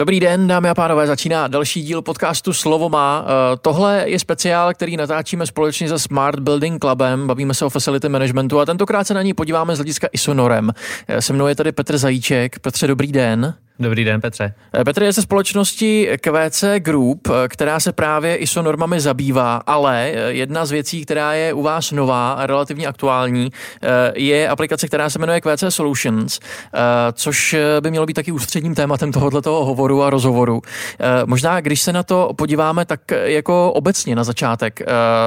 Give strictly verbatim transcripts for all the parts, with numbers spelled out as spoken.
Dobrý den, dámy a pánové, začíná další díl podcastu Slovo má. Tohle je speciál, který natáčíme společně se Smart Building Clubem, bavíme se o facility managementu a tentokrát se na ní podíváme z hlediska I S O norem. Se mnou je tady Petr Zajíček. Petře, dobrý den. Dobrý den, Petře. Petr je ze společnosti Q C Group, která se právě I S O normami zabývá, ale jedna z věcí, která je u vás nová a relativně aktuální, je aplikace, která se jmenuje Q C Solutions, což by mělo být taky ústředním tématem tohoto hovoru a rozhovoru. Možná, když se na to podíváme, tak jako obecně na začátek.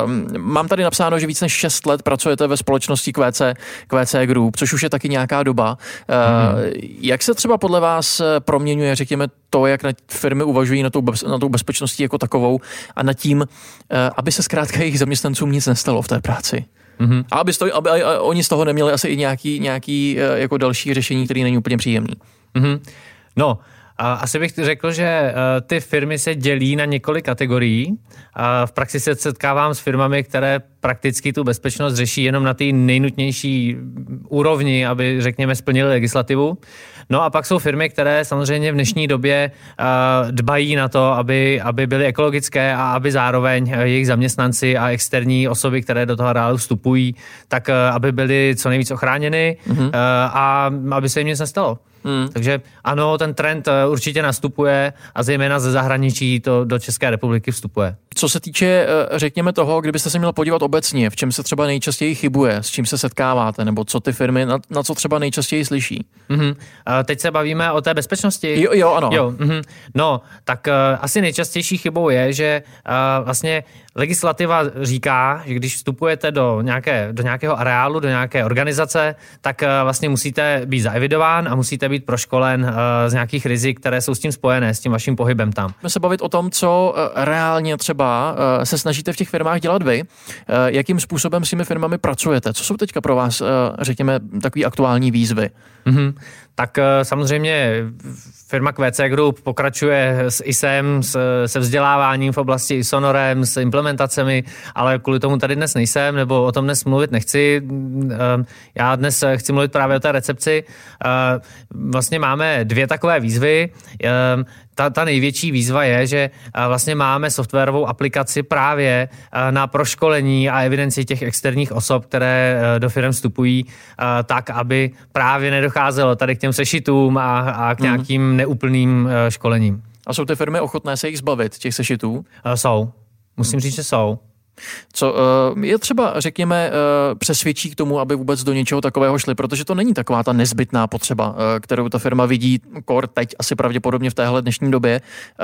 Mám tady napsáno, že víc než šest let pracujete ve společnosti Q C, Q C Group, což už je taky nějaká doba. Hmm. Jak se třeba podle vás proměňuje, řekněme, to, jak na firmy uvažují na tou, na tou bezpečností jako takovou a nad tím, aby se zkrátka jejich zaměstnancům nic nestalo v té práci? Mm-hmm. A aby, stoj, aby a, a oni z toho neměli asi i nějaký, nějaký jako další řešení, který není úplně příjemný. Mm-hmm. No, a asi bych řekl, že ty firmy se dělí na několik kategorií. A v praxi se setkávám s firmami, které prakticky tu bezpečnost řeší jenom na té nejnutnější úrovni, aby, řekněme, splnili legislativu. No a pak jsou firmy, které samozřejmě v dnešní době uh, dbají na to, aby, aby byly ekologické a aby zároveň jejich zaměstnanci a externí osoby, které do toho areálu vstupují, tak uh, aby byly co nejvíc ochráněny mm-hmm. uh, a aby se jim nic nestalo. Mm. Takže ano, ten trend určitě nastupuje a zejména ze zahraničí to do České republiky vstupuje. Co se týče, řekněme toho, kdybyste se měl podívat obecně, v čem se třeba nejčastěji chybuje, s čím se setkáváte, nebo co ty firmy, na, na co třeba nejčastěji slyší? Mm-hmm. Teď se bavíme o té bezpečnosti. Jo, jo ano. Jo, mm-hmm. No, tak uh, asi nejčastější chybou je, že uh, vlastně legislativa říká, že když vstupujete do, nějaké, do nějakého areálu, do nějaké organizace, tak uh, vlastně musíte být zaevidován a musíte být proškolen uh, z nějakých rizik, které jsou s tím spojené, s tím vaším pohybem tam. Můžeme se bavit o tom, co uh, reálně třeba uh, se snažíte v těch firmách dělat vy, uh, jakým způsobem s těmi firmami pracujete, co jsou teďka pro vás, uh, řekněme, takový aktuální výzvy? Mm-hmm. Tak samozřejmě firma Q C Group pokračuje s ISem, s, se vzděláváním v oblasti I S O norem, s implementacemi, ale kvůli tomu tady dnes nejsem, nebo o tom dnes mluvit nechci. Já dnes chci mluvit právě o té recepci. Vlastně máme dvě takové výzvy. Ta, ta největší výzva je, že vlastně máme softwarovou aplikaci právě na proškolení a evidenci těch externích osob, které do firm vstupují, tak, aby právě nedocházelo tady k těm sešitům a, a k nějakým mm. neúplným školením. A jsou ty firmy ochotné se jich zbavit, těch sešitů? Jsou. Musím říct, že jsou. Co je třeba, řekněme, přesvědčí k tomu, aby vůbec do něčeho takového šli, protože to není taková ta nezbytná potřeba, kterou ta firma vidí kor teď asi pravděpodobně v téhle dnešní době,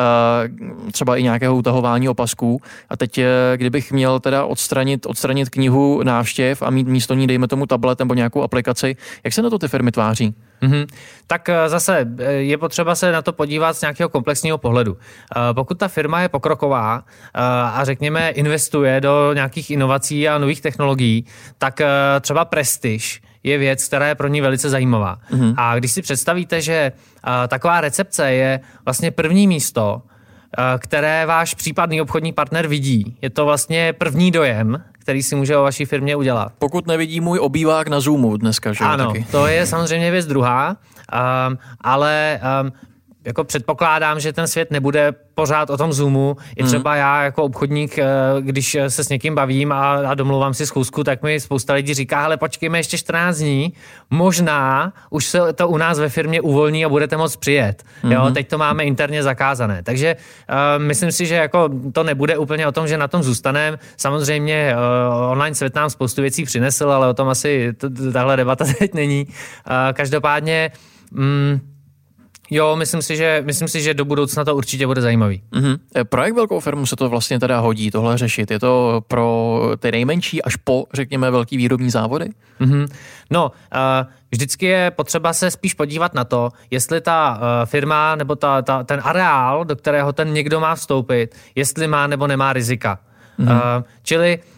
třeba i nějakého utahování opasků. A teď, kdybych měl teda odstranit, odstranit knihu návštěv a mít místo ní, dejme tomu tablet nebo nějakou aplikaci, jak se na to ty firmy tváří? Mm-hmm. Tak zase je potřeba se na to podívat z nějakého komplexního pohledu. Pokud ta firma je pokroková a řekněme investuje do nějakých inovací a nových technologií, tak třeba prestiž je věc, která je pro ní velice zajímavá. Mm-hmm. A když si představíte, že taková recepce je vlastně první místo, které váš případný obchodní partner vidí, je to vlastně první dojem, který si může o vaší firmě udělat. Pokud nevidí můj obývák na Zoomu dneska, že? Ano, taky. To je samozřejmě věc druhá, um, ale um, jako předpokládám, že ten svět nebude pořád o tom Zoomu. I třeba já jako obchodník, když se s někým bavím a, a domluvám si schůzku, tak mi spousta lidí říká, hele, počkejme ještě čtrnáct dní, možná už se to u nás ve firmě uvolní a budete moct přijet. Mm-hmm. Jo, teď to máme interně zakázané. Takže uh, myslím si, že jako to nebude úplně o tom, že na tom zůstaneme. Samozřejmě uh, online svět nám spoustu věcí přinesl, ale o tom asi t- tahle debata teď není. Uh, každopádně mm, Jo, myslím si, že, myslím si, že do budoucna to určitě bude zajímavý. Mm-hmm. Pro jak velkou firmu se to vlastně teda hodí tohle řešit? Je to pro ty nejmenší až po, řekněme, velký výrobní závody? Mm-hmm. No, uh, vždycky je potřeba se spíš podívat na to, jestli ta uh, firma nebo ta, ta, ten areál, do kterého ten někdo má vstoupit, jestli má nebo nemá rizika. Mm-hmm. Uh, čili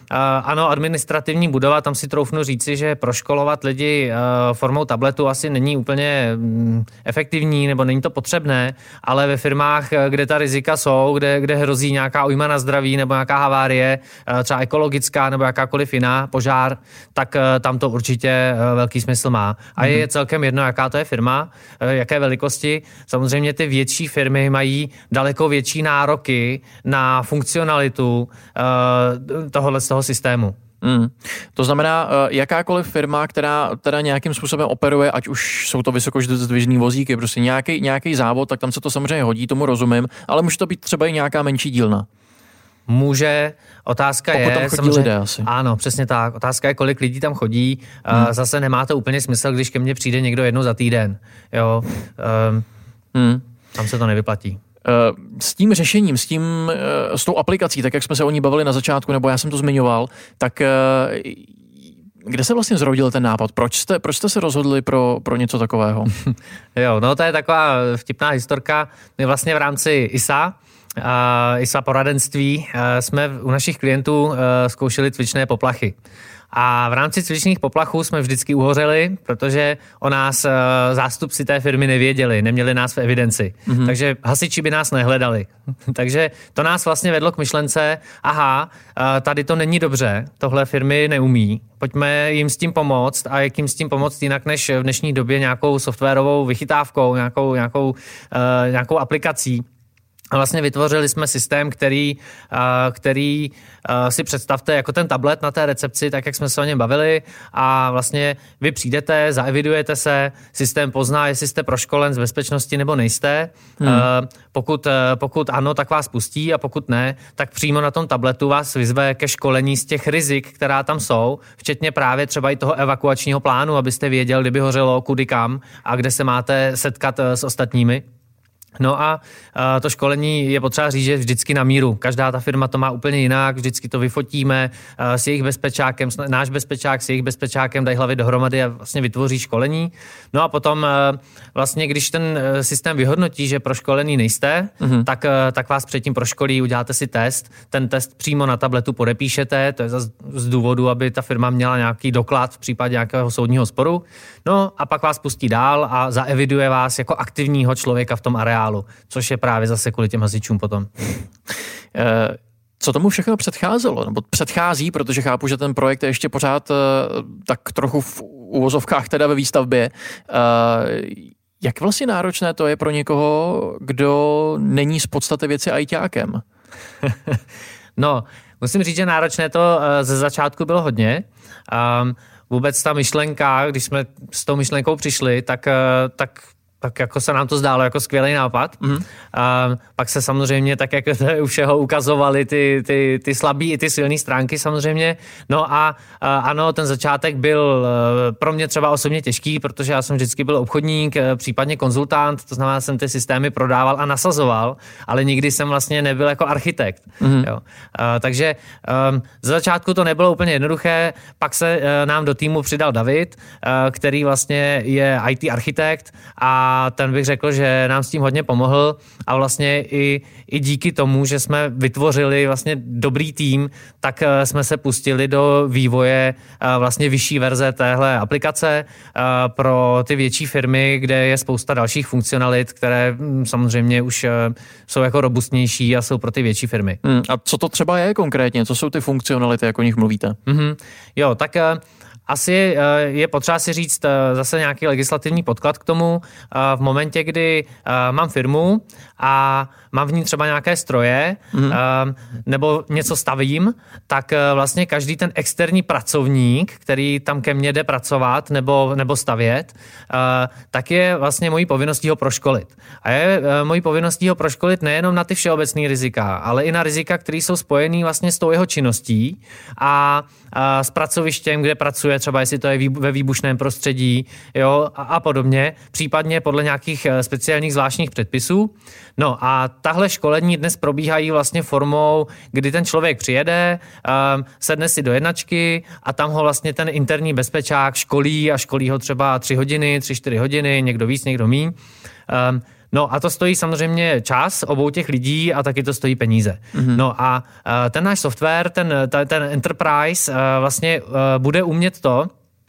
ano, administrativní budova, tam si troufnu říci, že proškolovat lidi formou tabletu asi není úplně efektivní, nebo není to potřebné, ale ve firmách, kde ta rizika jsou, kde, kde hrozí nějaká újma na zdraví nebo nějaká havárie, třeba ekologická nebo jakákoliv jiná, požár, tak tam to určitě velký smysl má. A je celkem jedno, jaká to je firma, jaké velikosti. Samozřejmě ty větší firmy mají daleko větší nároky na funkcionalitu uh, tohohle z toho systému. Mm. To znamená, jakákoliv firma, která teda nějakým způsobem operuje, ať už jsou to vysokozdvižný vozíky, prostě nějaký, nějaký závod, tak tam se to samozřejmě hodí, tomu rozumím, ale může to být třeba i nějaká menší dílna. Může, otázka Pokud je... tam chodí lidé asi. Ano, přesně tak. Otázka je, kolik lidí tam chodí. Hmm. Zase nemá to úplně smysl, když ke mně přijde někdo jednou za týden. Jo, um, hmm. Tam se to nevyplatí. S tím řešením, s tím, s tou aplikací, tak jak jsme se o ní bavili na začátku, nebo já jsem to zmiňoval, tak kde se vlastně zrodil ten nápad? Proč jste, proč jste se rozhodli pro, pro něco takového? Jo, no to je taková vtipná historka. My vlastně v rámci I S A, uh, I S A poradenství, uh, jsme u našich klientů uh, zkoušeli cvičné poplachy. A v rámci cvičných poplachů jsme vždycky uhořeli, protože o nás uh, zástupci té firmy nevěděli, neměli nás v evidenci. Mm-hmm. Takže hasiči by nás nehledali. Takže to nás vlastně vedlo k myšlence, aha, uh, tady to není dobře, tohle firmy neumí, pojďme jim s tím pomoct a jak jim s tím pomoct jinak než v dnešní době nějakou softwarovou vychytávkou, nějakou, nějakou, uh, nějakou aplikací. A vlastně vytvořili jsme systém, který, který si představte jako ten tablet na té recepci, tak jak jsme se o něm bavili, a vlastně vy přijdete, zaevidujete se, systém pozná, jestli jste proškolen z bezpečnosti nebo nejste. Hmm. Pokud, pokud ano, tak vás pustí, a pokud ne, tak přímo na tom tabletu vás vyzve ke školení z těch rizik, která tam jsou, včetně právě třeba i toho evakuačního plánu, abyste věděl, kdyby hořelo, kudy kam a kde se máte setkat s ostatními. No a uh, to školení je potřeba říct, že vždycky na míru. Každá ta firma to má úplně jinak, vždycky to vyfotíme uh, s jejich bezpečákem, náš bezpečák s jejich bezpečákem, dají hlavy dohromady a vlastně vytvoří školení. No a potom uh, vlastně, když ten uh, systém vyhodnotí, že proškolený nejste, mm-hmm. tak, uh, tak vás předtím proškolí, uděláte si test, ten test přímo na tabletu podepíšete, to je z, z důvodu, aby ta firma měla nějaký doklad v případě nějakého soudního sporu. No a pak vás pustí dál a zaeviduje vás jako aktivního člověka v tom areálu, což je právě zase kvůli těm hasičům potom. Co tomu všechno předcházelo? Nebo předchází, protože chápu, že ten projekt je ještě pořád tak trochu v uvozovkách teda ve výstavbě. Jak vlastně náročné to je pro někoho, kdo není z podstaty věci ajťákem? No, musím říct, že náročné to ze začátku bylo hodně. Um, vůbec ta myšlenka, když jsme s tou myšlenkou přišli, tak, tak tak jako se nám to zdálo jako skvělý nápad. Mm-hmm. A pak se samozřejmě, tak jak to u všeho ukazovali ty, ty, ty slabý i ty silné stránky samozřejmě. No a, a ano, ten začátek byl pro mě třeba osobně těžký, protože já jsem vždycky byl obchodník, případně konzultant, to znamená, jsem ty systémy prodával a nasazoval, ale nikdy jsem vlastně nebyl jako architekt. Mm-hmm. Jo. A, takže um, z začátku to nebylo úplně jednoduché, pak se uh, nám do týmu přidal David, uh, který vlastně je í té architekt, a A ten bych řekl, že nám s tím hodně pomohl, a vlastně i, i díky tomu, že jsme vytvořili vlastně dobrý tým, tak jsme se pustili do vývoje vlastně vyšší verze téhle aplikace pro ty větší firmy, kde je spousta dalších funkcionalit, které samozřejmě už jsou jako robustnější a jsou pro ty větší firmy. Hmm, a co to třeba je konkrétně? Co jsou ty funkcionality, jak o nich mluvíte? Mm-hmm. Jo, tak asi je potřeba si říct zase nějaký legislativní podklad k tomu. V momentě, kdy mám firmu a mám v ní třeba nějaké stroje mm-hmm. nebo něco stavím, tak vlastně každý ten externí pracovník, který tam ke mně jde pracovat nebo, nebo stavět, tak je vlastně mojí povinností ho proškolit. A je mojí povinností ho proškolit nejenom na ty všeobecné rizika, ale i na rizika, které jsou spojené vlastně s tou jeho činností a, a s pracovištěm, kde pracuje, třeba jestli to je ve výbušném prostředí, jo, a, a podobně, případně podle nějakých speciálních zvláštních předpisů. No a tahle školení dnes probíhají vlastně formou, kdy ten člověk přijede, um, sedne si do jednačky a tam ho vlastně ten interní bezpečák školí a školí ho třeba tři hodiny, tři, čtyři hodiny, někdo víc, někdo míň. Um, No a to stojí samozřejmě čas obou těch lidí a taky to stojí peníze. Mm-hmm. No a ten náš software, ten, ten Enterprise vlastně bude umět to,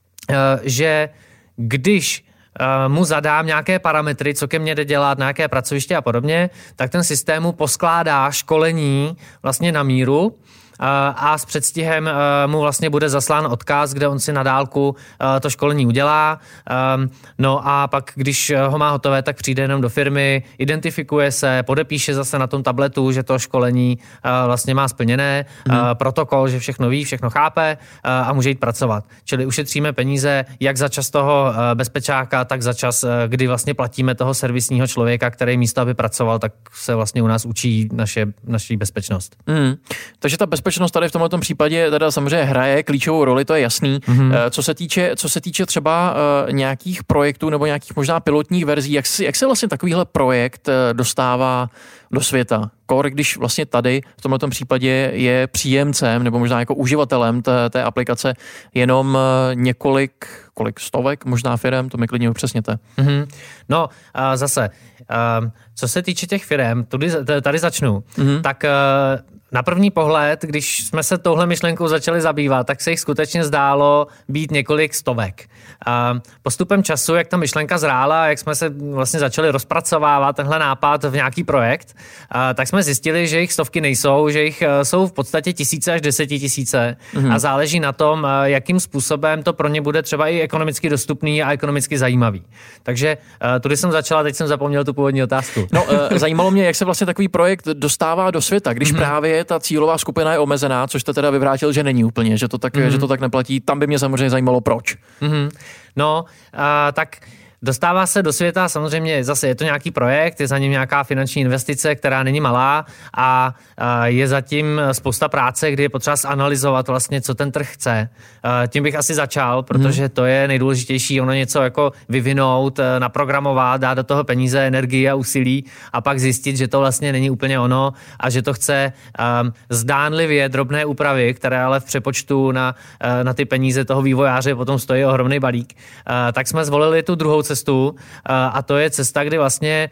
že když mu zadám nějaké parametry, co ke mně jde dělat, na jaké pracoviště a podobně, tak ten systém mu poskládá školení vlastně na míru a s předstihem mu vlastně bude zaslán odkaz, kde on si na dálku to školení udělá. No a pak, když ho má hotové, tak přijde jenom do firmy, identifikuje se, podepíše zase na tom tabletu, že to školení vlastně má splněné, hmm. protokol, že všechno ví, všechno chápe a může jít pracovat. Čili ušetříme peníze jak za čas toho bezpečáka, tak za čas, kdy vlastně platíme toho servisního člověka, který místo, aby pracoval, tak se vlastně u nás učí naše, naši bezpečnost. Hmm. Takže ta bezpečnost tady v tomto případě teda samozřejmě hraje klíčovou roli, to je jasný. Mm-hmm. Co se týče, co se týče třeba uh, nějakých projektů nebo nějakých možná pilotních verzí, jak, si, jak se vlastně takovýhle projekt uh, dostává do světa? Kor, když vlastně tady v tomto případě je příjemcem nebo možná jako uživatelem té, té aplikace jenom uh, několik, kolik stovek možná firem, to mi klidně upřesněte. Mm-hmm. No uh, zase, uh, co se týče těch firem, tady, tady začnu, mm-hmm. tak uh, na první pohled, když jsme se touhle myšlenkou začali zabývat, tak se jich skutečně zdálo být několik stovek. Postupem času, jak ta myšlenka zrála, jak jsme se vlastně začali rozpracovávat tenhle nápad v nějaký projekt, tak jsme zjistili, že jich stovky nejsou, že jich jsou v podstatě tisíce až desetitisíce mhm. a záleží na tom, jakým způsobem to pro ně bude třeba i ekonomicky dostupný a ekonomicky zajímavý. Takže tudy jsem začala, teď jsem zapomněl tu původní otázku. No, zajímalo mě, jak se vlastně takový projekt dostává do světa, když mhm. právě ta cílová skupina je omezená, což jste teda vyvrátil, že není úplně, že to tak, mm-hmm. že to tak neplatí. Tam by mě samozřejmě zajímalo, proč. Mm-hmm. No, uh, tak dostává se do světa, samozřejmě zase je to nějaký projekt, je za ním nějaká finanční investice, která není malá a je zatím spousta práce, kdy je potřeba zanalyzovat vlastně, co ten trh chce. Tím bych asi začal, protože to je nejdůležitější, ono něco jako vyvinout, naprogramovat, dát do toho peníze, energii a úsilí a pak zjistit, že to vlastně není úplně ono a že to chce um, zdánlivě drobné úpravy, které ale v přepočtu na, na ty peníze toho vývojáře potom stojí ohromný balík. Uh, tak jsme zvolili tu druhou cestu, cestu a to je cesta, kdy vlastně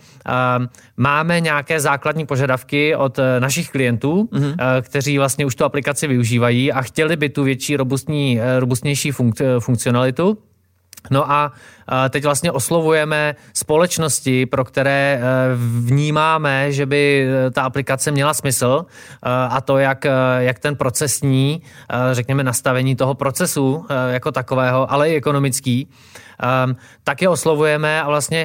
máme nějaké základní požadavky od našich klientů, mm-hmm. kteří vlastně už tu aplikaci využívají a chtěli by tu větší robustní, robustnější funk- funkcionalitu. No a teď vlastně oslovujeme společnosti, pro které vnímáme, že by ta aplikace měla smysl a to, jak, jak ten procesní, řekněme, nastavení toho procesu jako takového, ale i ekonomický, tak je oslovujeme a vlastně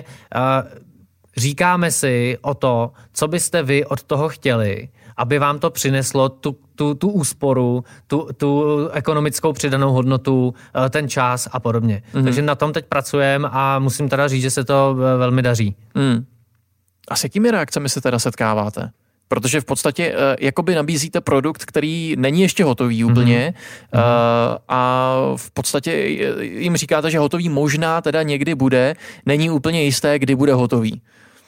říkáme si o to, co byste vy od toho chtěli, aby vám to přineslo tu, tu, tu úsporu, tu, tu ekonomickou přidanou hodnotu, ten čas a podobně. Mm-hmm. Takže na tom teď pracujeme a musím teda říct, že se to velmi daří. Mm. A s jakými reakcemi se teda setkáváte? Protože v podstatě uh, jakoby nabízíte produkt, který není ještě hotový úplně mm-hmm. uh, a v podstatě jim říkáte, že hotový možná teda někdy bude, není úplně jisté, kdy bude hotový.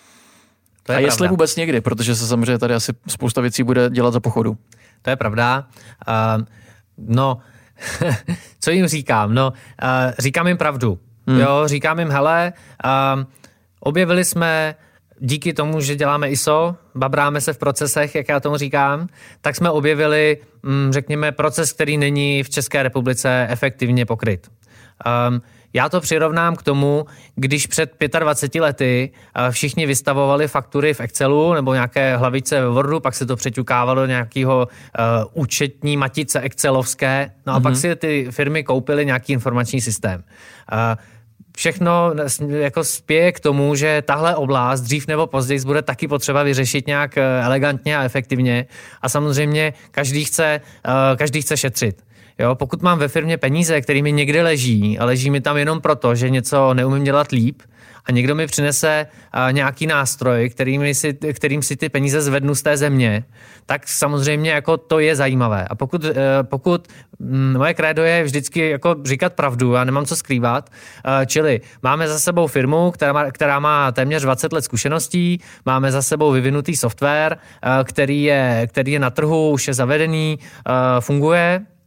A pravda. Jestli vůbec někdy, protože se samozřejmě tady asi spousta věcí bude dělat za pochodu. To je pravda. Uh, no, co jim říkám? No, uh, říkám jim pravdu. Hmm. Jo, říkám jim, hele, uh, objevili jsme díky tomu, že děláme I S O, babráme se v procesech, jak já tomu říkám, tak jsme objevili, mm, řekněme, proces, který není v České republice efektivně pokryt. Um, Já to přirovnám k tomu, když před dvaceti pěti lety všichni vystavovali faktury v Excelu nebo nějaké hlavice ve Wordu, pak se to přeťukávalo do nějakého uh, účetní matice excelovské, no a mm-hmm. pak si ty firmy koupily nějaký informační systém. Uh, Všechno jako spěje k tomu, že tahle oblast dřív nebo později bude taky potřeba vyřešit nějak elegantně a efektivně a samozřejmě každý chce, uh, každý chce šetřit. Jo, pokud mám ve firmě peníze, které mi někde leží a leží mi tam jenom proto, že něco neumím dělat líp a někdo mi přinese uh, nějaký nástroj, kterým si, kterým si ty peníze zvednu z té země, tak samozřejmě jako to je zajímavé. A pokud, uh, pokud um, moje krédo je vždycky jako říkat pravdu, já nemám co skrývat, uh, čili máme za sebou firmu, která má, která má téměř dvacet let zkušeností, máme za sebou vyvinutý software, uh, který, je, který je na trhu, už je zavedený, uh, funguje.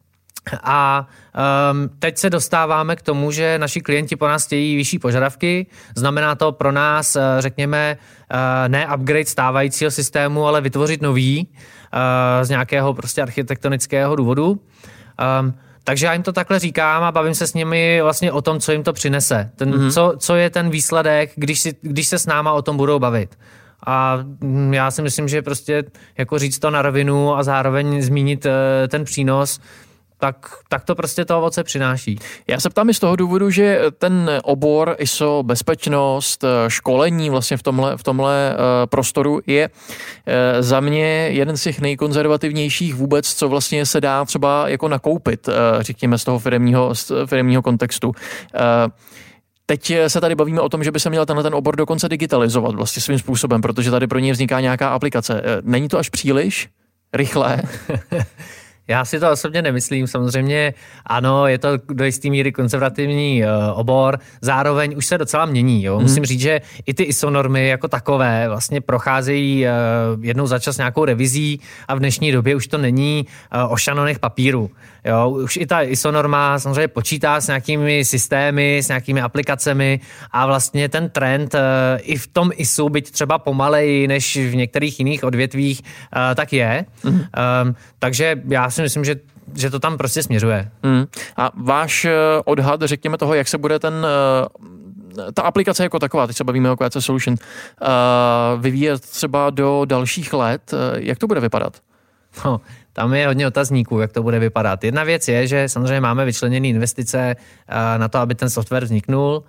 A um, teď se dostáváme k tomu, že naši klienti po nás chtějí vyšší požadavky. Znamená to pro nás, řekněme, ne upgrade stávajícího systému, ale vytvořit nový z nějakého prostě architektonického důvodu. Um, takže já jim to takhle říkám a bavím se s nimi vlastně o tom, co jim to přinese. Ten, mm-hmm. co, co je ten výsledek, když, si, když se s náma o tom budou bavit. A já si myslím, že prostě jako říct to na rovinu a zároveň zmínit ten přínos, tak, tak to prostě to ovoce přináší. Já se ptám i z toho důvodu, že ten obor I S O, bezpečnost, školení vlastně v tomhle, v tomhle prostoru je za mě jeden z těch nejkonzervativnějších vůbec, co vlastně se dá třeba jako nakoupit, řekněme z toho firemního, z firemního kontextu. Teď se tady bavíme o tom, že by se měl tenhle ten obor dokonce digitalizovat vlastně svým způsobem, protože tady pro něj vzniká nějaká aplikace. Není to až příliš rychlé? Já si to osobně nemyslím, samozřejmě ano, je to do jistý míry konzervativní uh, obor, zároveň už se docela mění, jo. Hmm. Musím říct, že i ty I S O normy jako takové vlastně procházejí uh, jednou za čas nějakou revizí a v dnešní době už to není uh, o šanonech papíru, jo. Už i ta I S O norma samozřejmě počítá s nějakými systémy, s nějakými aplikacemi a vlastně ten trend uh, i v tom I S U, byť třeba pomaleji než v některých jiných odvětvích, uh, tak je. Hmm. Um, takže já si myslím, že, že to tam prostě směřuje. Hmm. A váš odhad, řekněme toho, jak se bude ten, ta aplikace jako taková, teď se bavíme o Q C Solution, vyvíjet třeba do dalších let, jak to bude vypadat? No, tam je hodně otazníků, jak to bude vypadat. Jedna věc je, že samozřejmě máme vyčleněné investice na to, aby ten software vzniknul.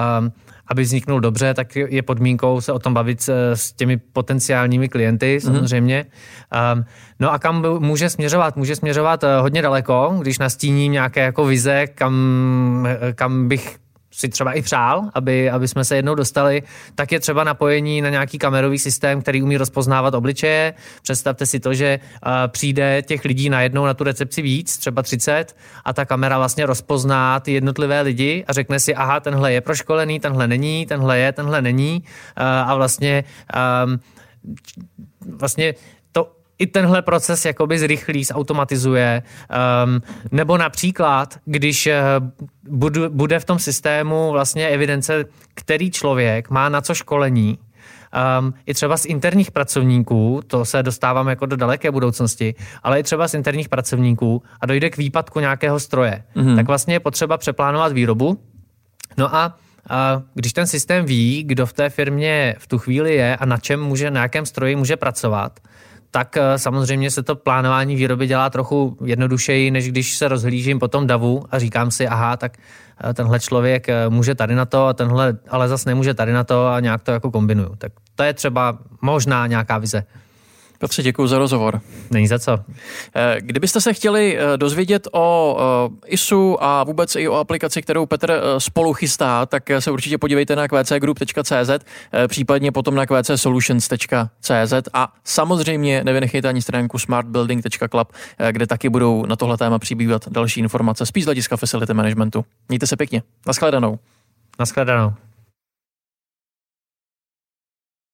Aby vzniknul dobře, tak je podmínkou se o tom bavit s těmi potenciálními klienty samozřejmě. Mm-hmm. No a kam může směřovat? Může směřovat hodně daleko, když nastíním nějaké jako vize, kam, kam bych si třeba i přál, aby, aby jsme se jednou dostali, tak je třeba napojení na nějaký kamerový systém, který umí rozpoznávat obličeje. Představte si to, že uh, přijde těch lidí najednou na tu recepci víc, třeba třicet, a ta kamera vlastně rozpozná ty jednotlivé lidi a řekne si, aha, tenhle je proškolený, tenhle není, tenhle je, tenhle není. Uh, a vlastně um, vlastně i tenhle proces jakoby zrychlí, zautomatizuje. Um, nebo například, když uh, budu, bude v tom systému vlastně evidence, který člověk má na co školení, um, i třeba z interních pracovníků, to se dostávám jako do daleké budoucnosti, ale i třeba z interních pracovníků a dojde k výpadku nějakého stroje. Mm-hmm. Tak vlastně je potřeba přeplánovat výrobu. No a A když ten systém ví, kdo v té firmě v tu chvíli je a na čem může, na jakém stroji může pracovat, tak samozřejmě se to plánování výroby dělá trochu jednodušeji, než když se rozhlížím po tom davu a říkám si, aha, tak tenhle člověk může tady na to a tenhle ale zase nemůže tady na to a nějak to jako kombinuju. Tak to je třeba možná nějaká vize. Petře, děkuji za rozhovor. Není za co. Kdybyste se chtěli dozvědět o I S U a vůbec i o aplikaci, kterou Petr spolu chystá, tak se určitě podívejte na q c group tečka c z, případně potom na q c solutions tečka c z a samozřejmě nevynechejte ani stránku smart building tečka club, kde taky budou na tohle téma přibývat další informace spíš z hlediska facility managementu. Mějte se pěkně. Naschledanou. Naschledanou.